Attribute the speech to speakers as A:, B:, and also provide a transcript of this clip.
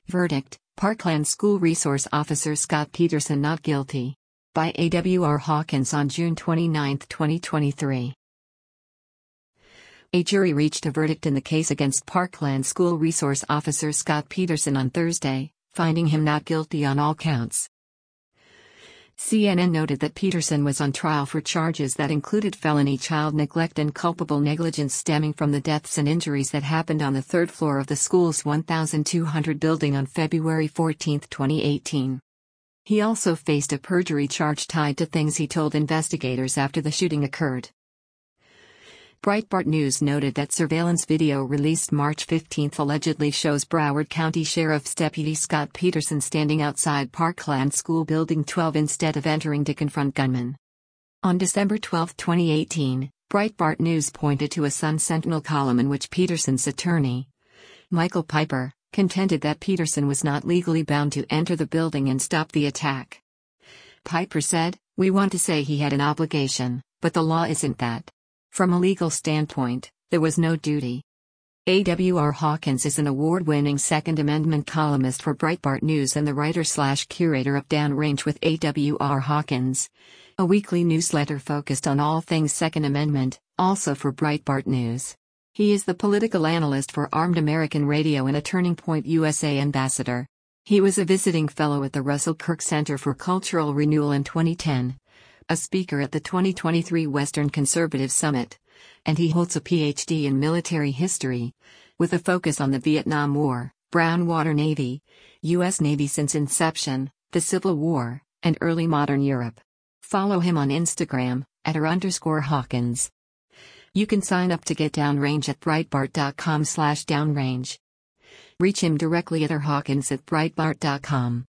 A: Verdict: Parkland School Resource Officer Scott Peterson not guilty. By A.W.R. Hawkins on June 29, 2023. A jury reached a verdict in the case against Parkland School Resource Officer Scott Peterson on Thursday, finding him not guilty on all counts. CNN noted that Peterson was on trial for charges that included felony child neglect and culpable negligence stemming from the deaths and injuries that happened on the third floor of the school's 1,200 building on February 14, 2018. He also faced a perjury charge tied to things he told investigators after the shooting occurred. Breitbart News noted that surveillance video released March 15 allegedly shows Broward County Sheriff's Deputy Scott Peterson standing outside Parkland School Building 12 instead of entering to confront gunmen. On December 12, 2018, Breitbart News pointed to a Sun-Sentinel column in which Peterson's attorney, Michael Piper, contended that Peterson was not legally bound to enter the building and stop the attack. Piper said, "We want to say he had an obligation, but the law isn't that. From a legal standpoint, there was no duty." A.W.R. Hawkins is an award-winning Second Amendment columnist for Breitbart News and the writer/curator of Downrange with A.W.R. Hawkins, a weekly newsletter focused on all things Second Amendment, also for Breitbart News. He is the political analyst for Armed American Radio and a Turning Point USA ambassador. He was a visiting fellow at the Russell Kirk Center for Cultural Renewal in 2010, a speaker at the 2023 Western Conservative Summit, and he holds a Ph.D. in military history, with a focus on the Vietnam War, Brown Water Navy, U.S. Navy since inception, the Civil War, and early modern Europe. Follow him on Instagram, @r_Hawkins. You can sign up to get Downrange at Breitbart.com/downrange. Reach him directly at rhawkins@breitbart.com.